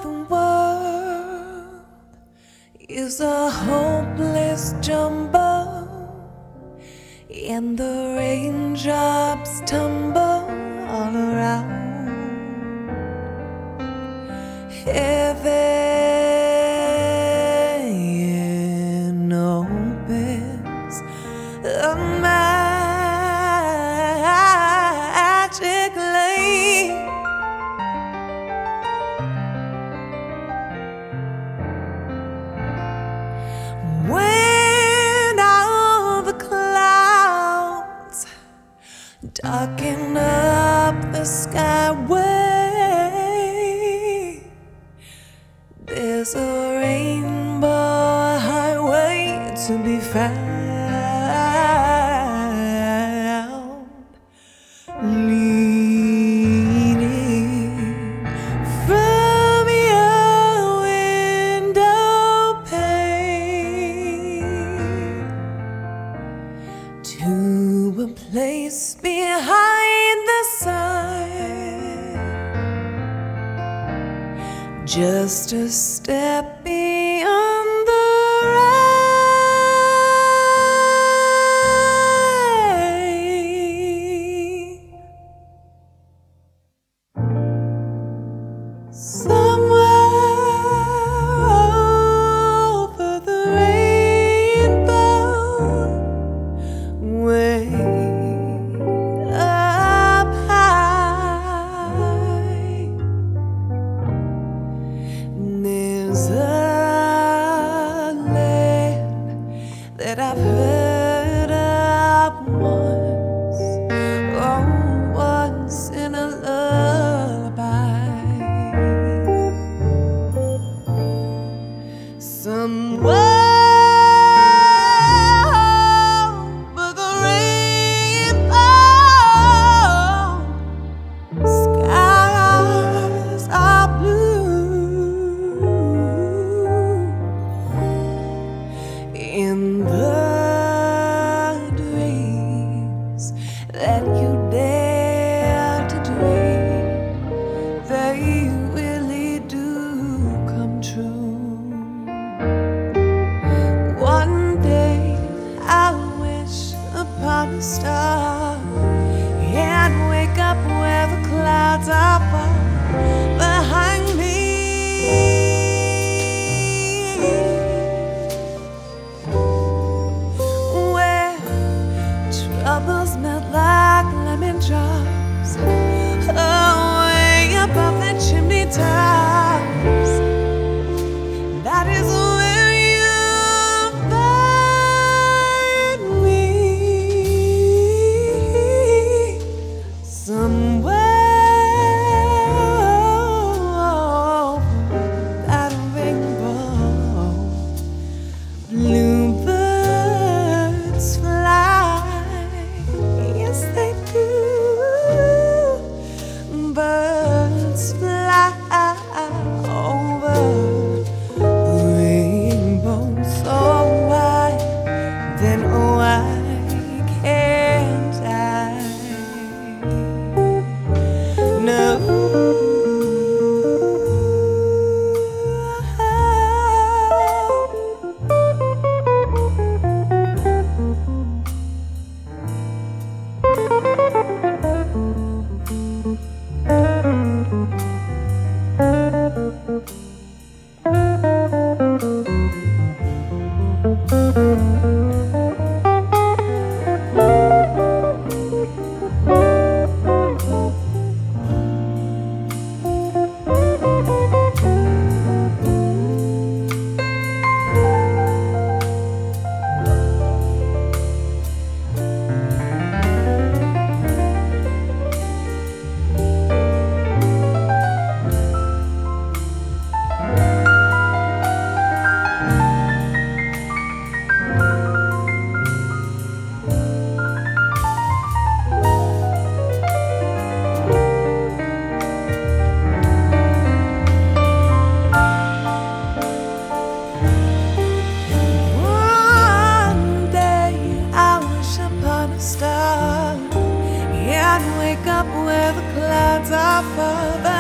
the world is a hopeless jumble, and the raindrops tumble all around. Heaven opens a magic lane. When all the clouds darken up the skyway, there's a rainbow highway to be found, leaning from your window pane to a place behind the sun, just a step beyond the rain. Somewhere over the rainbow, way up high, there's a land that I've heard of once, oh, once in a lullaby. Somewhere over the rainbow, skies are blue, in the dreams that you dare to dream, they really do come true. One day I'll wish upon a star and wake up where the clouds are far behind me, where troubles melt like lemon drops away above the chimney tops. That is where you'll find me, somewhere over that rainbow. Bluebirds fly, yes they do. Birds fly over the rainbow so wide, then why can't I? No. wake up where the clouds are far.